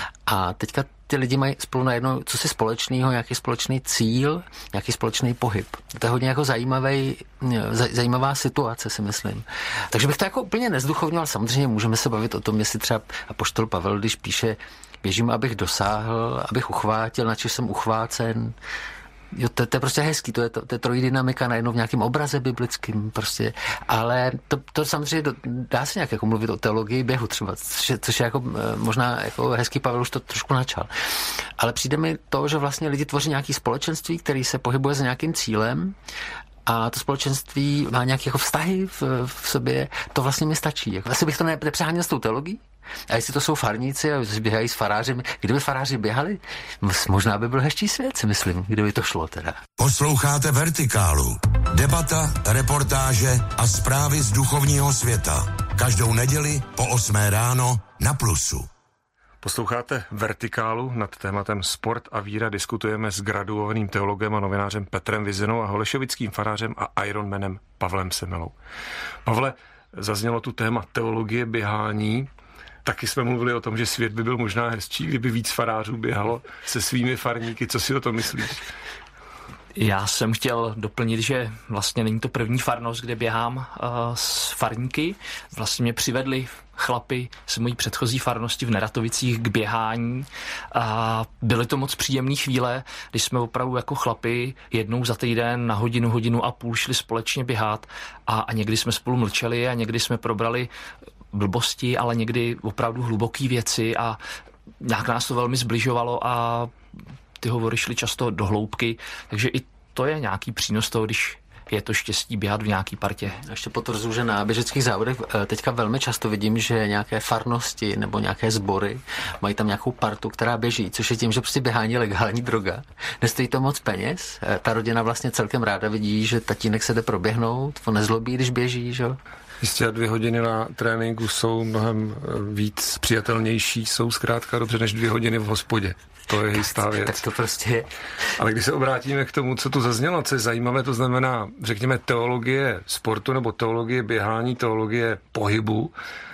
A teďka ty lidi mají spolu najednou co si společného, nějaký společný cíl, nějaký společný pohyb. To je hodně jako zajímavý, zajímavá situace, si myslím. Takže bych to jako úplně nezduchovňoval. Samozřejmě můžeme se bavit o tom, jestli třeba apoštol Pavel, když píše, běžím, abych dosáhl, abych uchvátil, načež jsem uchvácen. Jo, to, to je prostě hezký, to je, to, to je trojdynamika najednou v nějakém obraze biblickým prostě, ale to, to samozřejmě dá se nějak jako mluvit o teologii běhu třeba, což je, což je jako možná jako hezký, Pavel už to trošku načal. Ale přijde mi to, že vlastně lidi tvoří nějaký společenství, který se pohybuje za nějakým cílem a to společenství má nějaké jako vztahy v, v sobě, to vlastně mi stačí. Jako, vlastně bych to ne, nepřeháněl s tou teologií. A jestli to jsou farníci a běhají s faráři, kdyby faráři běhali, možná by byl hezčí svět, si myslím, kdyby to šlo teda. Posloucháte Vertikálu. Debata, reportáže a zprávy z duchovního světa. Každou neděli po osmé ráno na Plusu. Posloucháte Vertikálu, nad tématem sport a víra diskutujeme s graduovaným teologem a novinářem Petrem Vizenou a holešovickým farářem a Ironmanem Pavlem Semelou. Pavle, zaznělo tu téma teologie běhání. Taky jsme mluvili o tom, že svět by byl možná hezčí, kdyby víc farářů běhalo se svými farníky. Co si o tom myslíš? Já jsem chtěl doplnit, že vlastně není to první farnost, kde běhám uh, s farníky. Vlastně mě přivedli chlapi z mojí předchozí farnosti v Neratovicích k běhání a byly to moc příjemné chvíle, když jsme opravdu jako chlapi jednou za týden na hodinu, hodinu a půl šli společně běhat a, a někdy jsme spolu mlčeli a někdy jsme probrali blbosti, ale někdy opravdu hluboký věci a nějak nás to velmi zbližovalo a ty hovory šly často do hloubky, takže i to je nějaký přínos toho, když je to štěstí běhat v nějaký partě. Ještě potvrzuji, že na běžeckých závodech teďka velmi často vidím, že nějaké farnosti nebo nějaké sbory mají tam nějakou partu, která běží, což je tím, že prostě běhání je legální droga. Nestojí to moc peněz. Ta rodina vlastně celkem ráda vidí, že tatínek se jde proběhnout, on nezlobí, když běží, že? Jistě dvě hodiny na tréninku jsou mnohem víc přijatelnější, jsou zkrátka dobře než dvě hodiny v hospodě. To je jistá věc. Tak to prostě je. Ale když se obrátíme k tomu, co tu zaznělo, co je zajímavé, to znamená, řekněme, teologie sportu nebo teologie běhání, teologie pohybu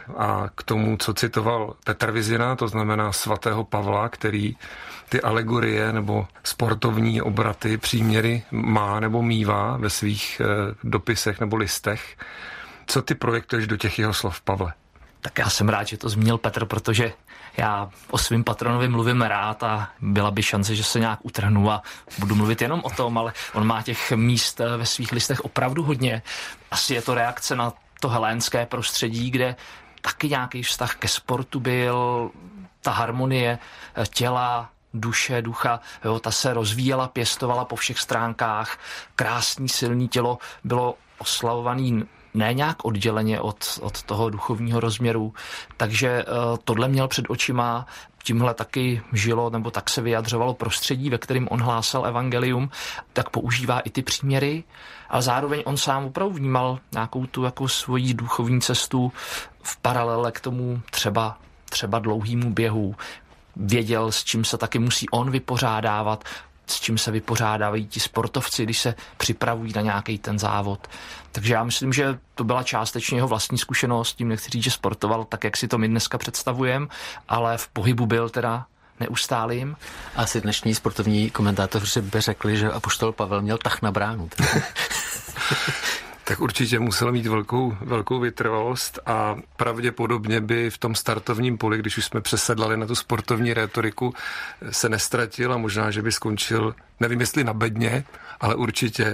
a k tomu, co citoval Petr Vizina, to znamená svatého Pavla, který ty alegorie nebo sportovní obraty, příměry má nebo mívá ve svých eh, dopisech nebo listech. Co ty projektuješ do těch jeho slov, Pavle? Tak já jsem rád, že to zmínil Petr, protože já o svým patronovi mluvím rád a byla by šance, že se nějak utrhnu a budu mluvit jenom o tom, ale on má těch míst ve svých listech opravdu hodně. Asi je to reakce na to helénské prostředí, kde taky nějaký vztah ke sportu byl, ta harmonie těla, duše, ducha, jo, ta se rozvíjela, pěstovala po všech stránkách, krásný, silný tělo bylo oslavovaný ne nějak odděleně od, od toho duchovního rozměru. Takže uh, tohle měl před očima, tímhle taky žilo, nebo tak se vyjadřovalo prostředí, ve kterém on hlásal evangelium, tak používá i ty příměry, ale zároveň on sám opravdu vnímal nějakou tu jako svoji duchovní cestu v paralele k tomu třeba, třeba dlouhému běhu. Věděl, s čím se taky musí on vypořádávat, s čím se vypořádávají ti sportovci, když se připravují na nějaký ten závod. Takže já myslím, že to byla částečně jeho vlastní zkušenost, tím nechci říct, že sportoval tak, jak si to my dneska představujeme, ale v pohybu byl teda neustálým. Asi dnešní sportovní komentátoři by řekli, že apoštol Pavel měl tah na bránu. Tak určitě musel mít velkou, velkou vytrvalost a pravděpodobně by v tom startovním poli, když už jsme přesedlali na tu sportovní rétoriku, se nestratil a možná, že by skončil, nevím jestli na bedně, ale určitě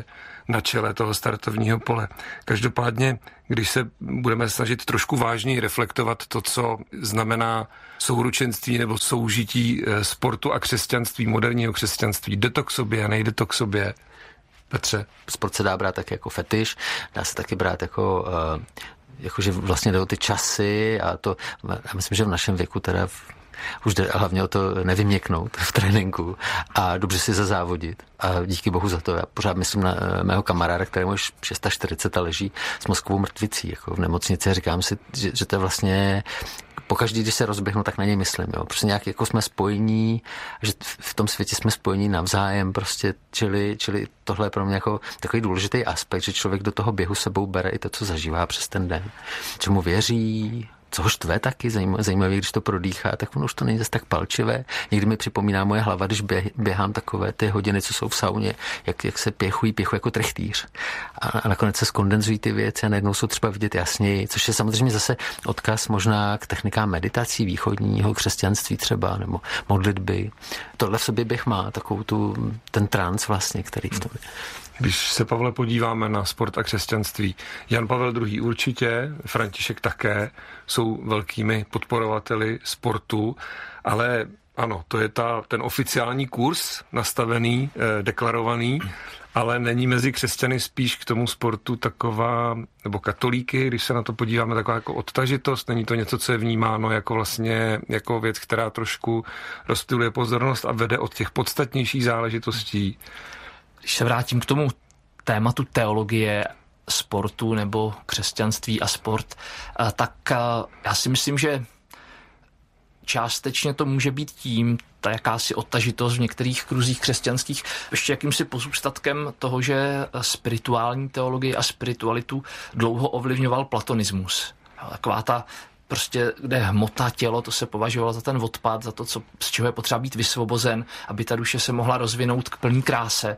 na čele toho startovního pole. Každopádně, když se budeme snažit trošku vážněji reflektovat to, co znamená souručenství nebo soužití sportu a křesťanství, moderního křesťanství, jde to k sobě, nejde to k sobě. Petře? Sport se dá brát tak jako fetiš, dá se taky brát jako, uh, jako že vlastně jde o ty časy a to, já myslím, že v našem věku teda v, už jde hlavně o to nevyměknout v tréninku a dobře si zazávodit. A díky bohu za to. Já pořád myslím na mého kamaráda, kterému už čtyřicet šest a leží s mozkovou mrtvicí jako v nemocnici a říkám si, že, že to je vlastně pokaždý, když se rozběhnu, tak na něj myslím. Jo. Prostě nějak jako jsme spojení, že v tom světě jsme spojení navzájem, prostě, čili, čili tohle je pro mě jako takový důležitý aspekt, že člověk do toho běhu sebou bere i to, co zažívá přes ten den. Čemu věří, co ho štve taky, zajímavé, když to prodýchá, tak ono už to není zase tak palčivé. Někdy mi připomíná moje hlava, když běhám takové ty hodiny, co jsou v sauně, jak, jak se pěchují, pěchu jako trechtýř. A, a nakonec se skondenzují ty věci a najednou jsou třeba vidět jasněji, což je samozřejmě zase odkaz možná k technikám meditací východního křesťanství třeba, nebo modlitby. Tohle v sobě běh má, takovou tu, ten trans vlastně, který v tom je. Když se, Pavle, podíváme na sport a křesťanství, Jan Pavel druhý. určitě, František také, jsou velkými podporovateli sportu, ale ano, to je ta, ten oficiální kurz nastavený, eh, deklarovaný, ale není mezi křesťany spíš k tomu sportu taková, nebo katolíky, když se na to podíváme, taková jako odtažitost, není to něco, co je vnímáno jako vlastně, jako věc, která trošku rozptyluje pozornost a vede od těch podstatnějších záležitostí. Když se vrátím k tomu tématu teologie, sportu nebo křesťanství a sport, tak já si myslím, že částečně to může být tím, ta jakási odtažitost v některých kruzích křesťanských, ještě jakýmsi pozůstatkem toho, že spirituální teologii a spiritualitu dlouho ovlivňoval platonismus. Taková ta prostě, kde hmota, tělo, to se považovalo za ten odpad, za to, co, z čeho je potřeba být vysvobozen, aby ta duše se mohla rozvinout k plný kráse.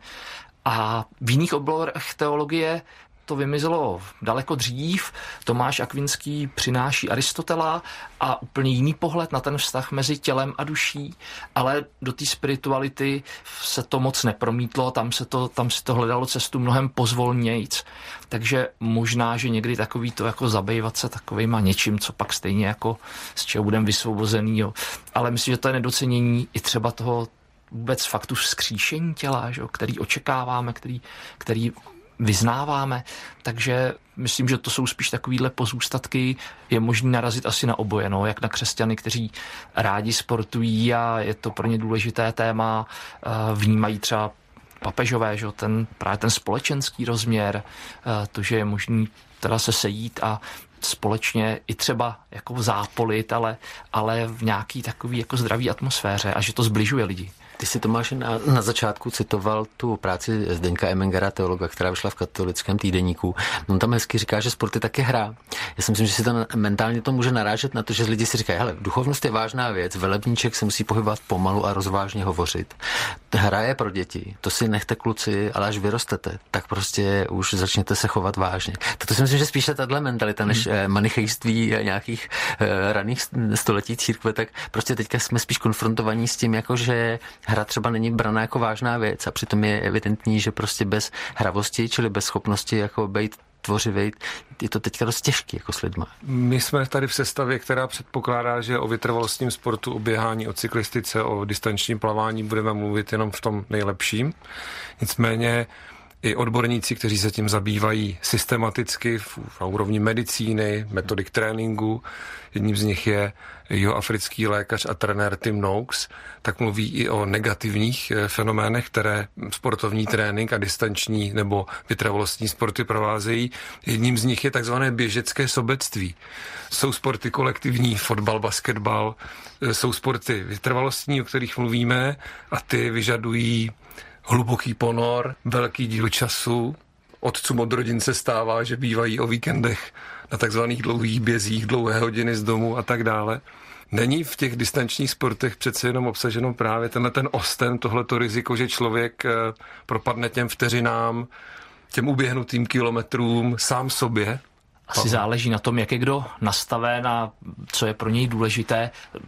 A v jiných oborech teologie to vymizelo daleko dřív. Tomáš Akvinský přináší Aristotela a úplně jiný pohled na ten vztah mezi tělem a duší, ale do té spirituality se to moc nepromítlo, tam se to, tam se to hledalo cestu mnohem pozvolnějc. Takže možná, že někdy takový to jako zabývat se takovejma něčím, co pak stejně jako z čeho budeme vysvobozený. Jo. Ale myslím, že to je nedocenění i třeba toho vůbec faktu vzkříšení těla, že, který očekáváme, který, který vyznáváme, takže myslím, že to jsou spíš takovýhle pozůstatky, je možné narazit asi na oboje, no, jak na křesťany, kteří rádi sportují a je to pro ně důležité téma, vnímají třeba papežové, že, ten, právě ten společenský rozměr, to, že je možný teda se sejít a společně i třeba jako zápolit, ale, ale v nějaký takový jako zdravý atmosféře a že to zbližuje lidi. Ty jsi, Tomáš, na, na začátku citoval tu práci Zdeňka Emengera, teologa, která vyšla v Katolickém týdeníku. On tam hezky říká, že sport je taky hra. Já si myslím, že si to mentálně to může narážet na to, že lidi si říkají, hele, duchovnost je vážná věc, velebníček se musí pohybovat pomalu a rozvážně hovořit. Hra je pro děti, to si nechte kluci, ale až vyrostete, tak prostě už začněte se chovat vážně. To si myslím, že spíše tahle mentalita, než hmm. manichejství nějakých uh, raných století církve, tak prostě teďka jsme spíš konfrontovaní s tím, jako že hra třeba není braná jako vážná věc a přitom je evidentní, že prostě bez hravosti, čili bez schopnosti jako být tvořivý, je to teďka dost těžký jako s lidma. My jsme tady v sestavě, která předpokládá, že o vytrvalostním sportu, o běhání, o cyklistice, o distančním plavání budeme mluvit jenom v tom nejlepším. Nicméně i odborníci, kteří se tím zabývají systematicky v, v úrovni medicíny, metodik tréninku, jedním z nich je jihoafrický lékař a trenér Tim Noakes, tak mluví i o negativních fenoménech, které sportovní trénink a distanční nebo vytrvalostní sporty provázejí. Jedním z nich je takzvané běžecké sobectví. Jsou sporty kolektivní, fotbal, basketbal, jsou sporty vytrvalostní, o kterých mluvíme, a ty vyžadují hluboký ponor, velký díl času. Otcům od rodin se stává, že bývají o víkendech na takzvaných dlouhých bězích, dlouhé hodiny z domu a tak dále. Není v těch distančních sportech přece jenom obsaženo právě tenhle ten osten, tohleto riziko, že člověk propadne těm vteřinám, těm uběhnutým kilometrům sám sobě? Asi záleží na tom, jak je kdo nastaven a co je pro něj důležité.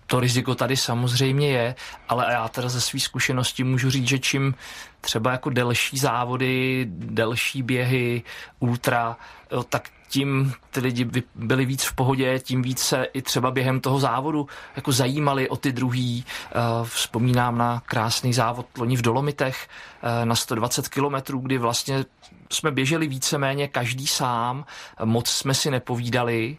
to riziko tady samozřejmě je, ale já teda ze své zkušenosti můžu říct, že čím třeba jako delší závody, delší běhy, ultra, jo, tak tím ty lidi byli víc v pohodě, tím víc se i třeba během toho závodu jako zajímali o ty druhý. Vzpomínám na krásný závod loni v Dolomitech na sto dvacet kilometrů, kdy vlastně jsme běželi víceméně každý sám, moc jsme si nepovídali,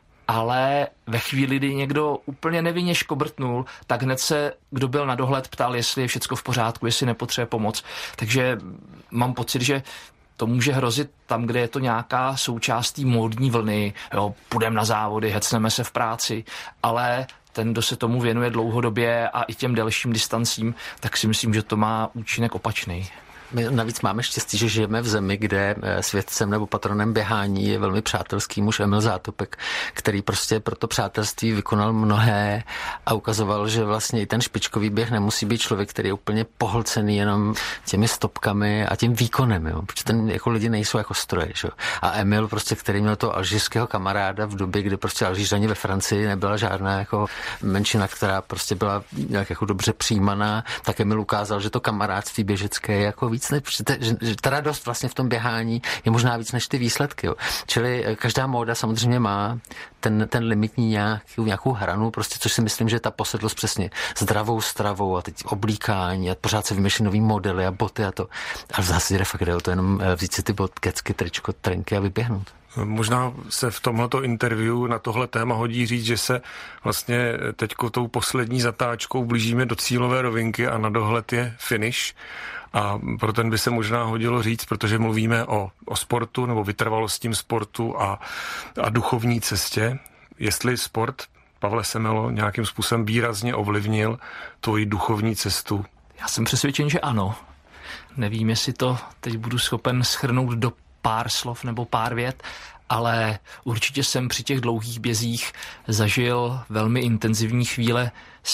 ale ve chvíli, kdy někdo úplně nevinně škobrtnul, tak hned se, kdo byl na dohled, ptal, jestli je všecko v pořádku, jestli nepotřebuje pomoc. Takže mám pocit, že to může hrozit tam, kde je to nějaká součást té módní vlny, jo, půjdeme na závody, hecneme se v práci, ale ten, kdo se tomu věnuje dlouhodobě a i těm delším distancím, tak si myslím, že to má účinek opačný. My navíc máme štěstí, že žijeme v zemi, kde svědcem nebo patronem běhání je velmi přátelský muž Emil Zátopek, který prostě pro to přátelství vykonal mnohé a ukazoval, že vlastně i ten špičkový běh nemusí být člověk, který je úplně pohlcený jenom těmi stopkami a tím výkonem, jo? Protože ten jako lidi nejsou jako stroje. Že? A Emil prostě, který měl toho alžírského kamaráda v době, kdy prostě Alžířani ve Francii nebyla žádná jako menšina, která prostě byla nějak jako dobře přijímaná, tak Emil ukázal, že to kamarádství běžecké je jako víc než, že, že ta radost vlastně v tom běhání je možná víc než ty výsledky. Jo. Čili každá móda samozřejmě má ten, ten limitní nějakou, nějakou hranu, prostě, což si myslím, že je ta posedlost přesně zdravou stravou a teď oblíkání a pořád se vymýšlí nový modely a boty a to. Ale v zásadě fakt jde o to jenom vzít si ty botkecky, tričko, trenky a vyběhnout. Možná se v tomhleto interview na tohle téma hodí říct, že se vlastně teďko tou poslední zatáčkou blížíme do cílové rovinky a na dohled je finish. A pro ten by se možná hodilo říct, protože mluvíme o, o sportu nebo vytrvalostním sportu a, a duchovní cestě. Jestli sport, Pavle Semelo, nějakým způsobem výrazně ovlivnil tvoji duchovní cestu? Já jsem přesvědčen, že ano. Nevím, jestli to teď budu schopen shrnout do pár slov nebo pár vět, ale určitě jsem při těch dlouhých bězích zažil velmi intenzivní chvíle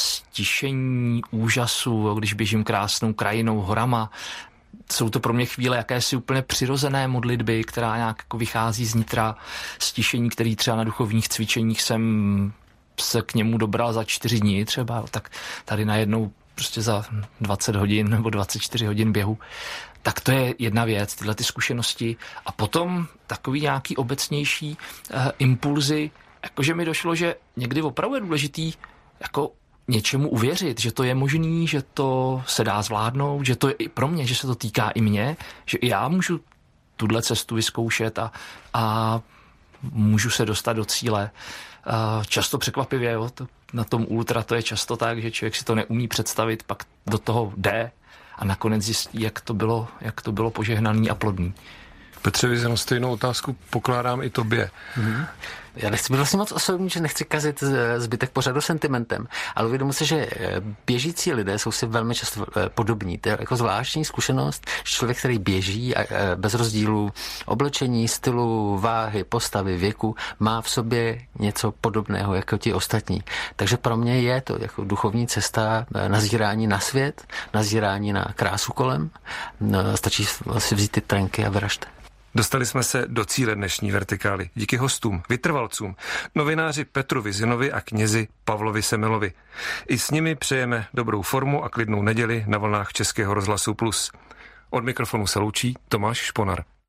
stišení, úžasu, když běžím krásnou krajinou, horama. Jsou to pro mě chvíle jakési úplně přirozené modlitby, která nějak jako vychází z nitra, stišení, který třeba na duchovních cvičeních jsem se k němu dobral za čtyři dny třeba, tak tady najednou prostě za dvacet hodin nebo dvacet čtyři hodin běhu. Tak to je jedna věc, tyhle ty zkušenosti. A potom takový nějaký obecnější uh, impulzy, jakože mi došlo, že někdy opravdu je důležitý jako něčemu uvěřit, že to je možný, že to se dá zvládnout, že to je i pro mě, že se to týká i mě, že i já můžu tuhle cestu vyzkoušet a, a můžu se dostat do cíle. Uh, často překvapivě, jo, to, na tom ultra to je často tak, že člověk si to neumí představit, pak do toho jde a nakonec zjistí, jak to bylo, jak to bylo požehnaný a plodný. Petře Vizeno, stejnou otázku pokládám i tobě. Mm-hmm. Já nechci být vlastně moc osobní, že nechci kazit zbytek pořadu sentimentem, ale uvědomuji se, že běžící lidé jsou si velmi často podobní. To je jako zvláštní zkušenost, že člověk, který běží a bez rozdílu oblečení, stylu, váhy, postavy, věku, má v sobě něco podobného jako ti ostatní. Takže pro mě je to jako duchovní cesta nazírání na svět, nazírání na krásu kolem. Stačí si vzít ty trenky a vyražte. Dostali jsme se do cíle dnešní Vertikály. Díky hostům, vytrvalcům, novináři Petru Vizinovi a knězi Pavlovi Semelovi. I s nimi přejeme dobrou formu a klidnou neděli na vlnách Českého rozhlasu Plus. Od mikrofonu se loučí Tomáš Šponar.